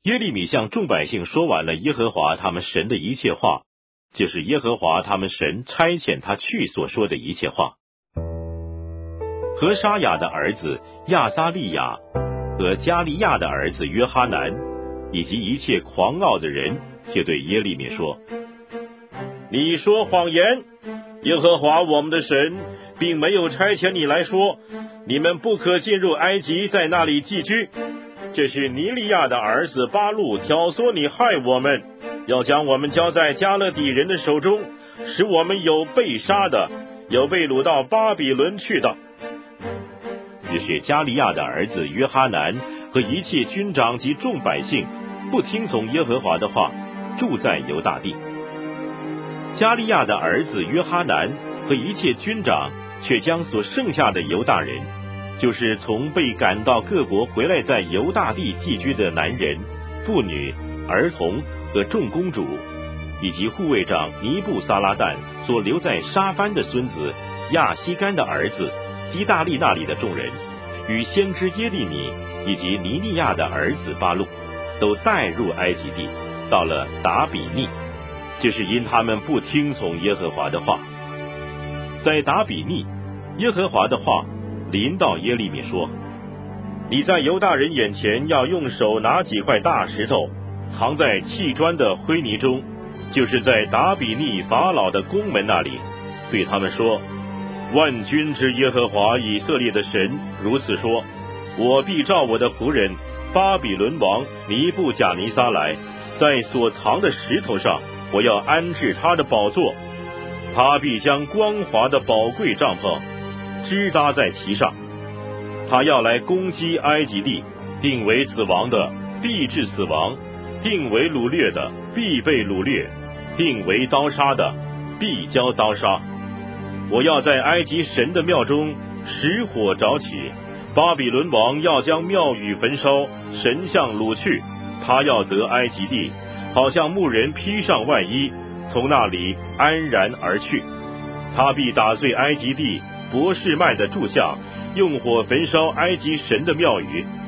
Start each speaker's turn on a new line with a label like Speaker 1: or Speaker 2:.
Speaker 1: 耶利米向众百姓说完了耶和华他们神的一切话，就是耶和华他们神差遣他去所说的一切话。何沙雅的儿子亚撒利雅和加利亚的儿子约哈南，以及一切狂傲的人，就对耶利米说：你说谎言，耶和华我们的神并没有差遣你来说，你们不可进入埃及，在那里寄居。这是尼利亚的儿子巴路挑唆你害我们，要将我们交在加勒底人的手中，使我们有被杀的，有被掳到巴比伦去的。于是加利亚的儿子约哈南和一切军长及众百姓不听从耶和华的话，住在犹大地。加利亚的儿子约哈南和一切军长却将所剩下的犹大人，就是从被赶到各国回来在犹大地寄居的男人、妇女、儿童和众公主，以及护卫长尼布撒拉旦所留在沙番的孙子亚西干的儿子基大利那里的众人，与先知耶利米以及尼利亚的儿子巴路，都带入埃及地，到了达比尼，就是因他们不听从耶和华的话。在达比尼，耶和华的话临到耶利米说：你在犹大人眼前要用手拿几块大石头，藏在砌砖的灰泥中，就是在达比尼法老的宫门那里，对他们说：万军之耶和华以色列的神如此说，我必召我的仆人巴比伦王尼布甲尼撒来，在所藏的石头上我要安置他的宝座，他必将光滑的宝贵帐篷支搭在其上，他要来攻击埃及地，定为死亡的必致死亡，定为掳掠的必被掳掠，定为刀杀的必交刀杀。我要在埃及神的庙中使火着起，巴比伦王要将庙宇焚烧，神像掳去，他要得埃及地，好像牧人披上外衣，从那里安然而去。他必打碎埃及地伯示麦的柱像，用火焚烧埃及神的庙宇，